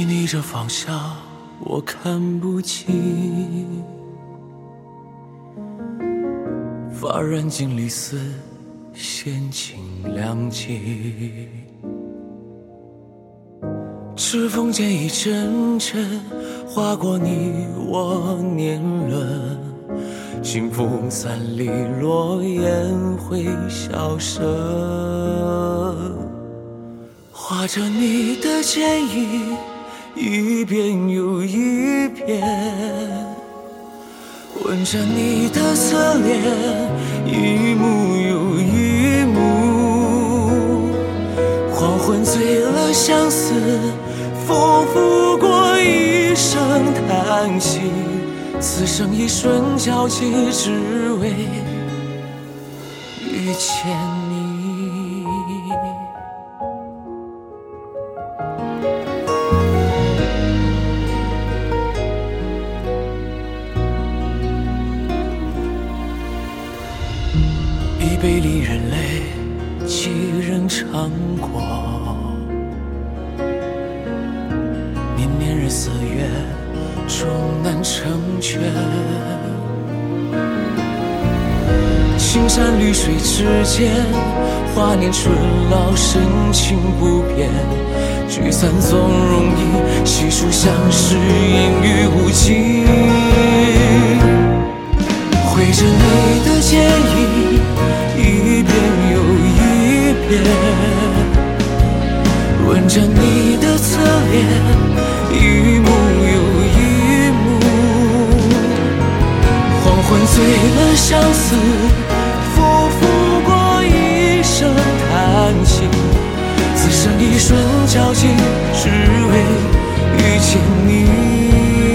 你逆着方向，我看不清。发染尽离丝，闲情两寄。指缝间一阵阵划过你我年轮，清风散离，落雁会消失。画着你的剪影，一遍又一遍，吻着你的侧脸，一幕又一幕。黄昏醉了相思，风拂过一声叹息，此生一瞬交集，只为遇见你。一杯离人泪，几人尝过？年年日四月，终难成全。青山绿水之间，华年春老，深情不变。聚散总容易，细数相识，烟雨无尽。绘着你的剪影，一遍又一遍，吻着你的侧脸，一幕又一幕。黄昏醉了相思，风拂过一声叹息，此生一瞬交集，只为遇见你。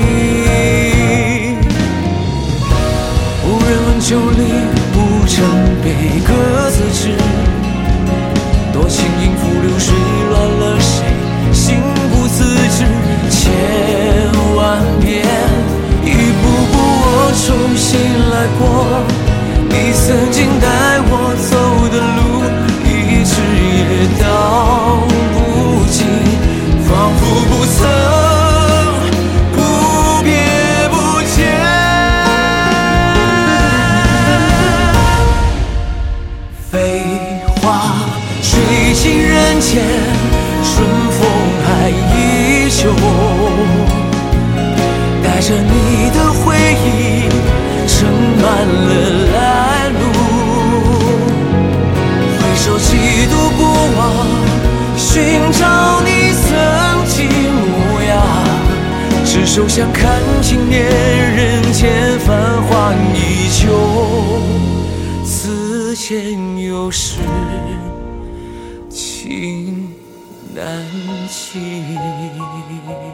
无人问酒里无尘悲，各自知。多情应付流水，乱了谁？心不自知。千万遍，一步步我重新来过。你曾经带我走的路，一直也道不尽，仿佛不曾。水尽人间，春风还依旧，带着你的回忆，盛满了来路。回首几度不忘，寻找你曾经模样，执手相看经年，人间繁华依旧，此间有时情难弃。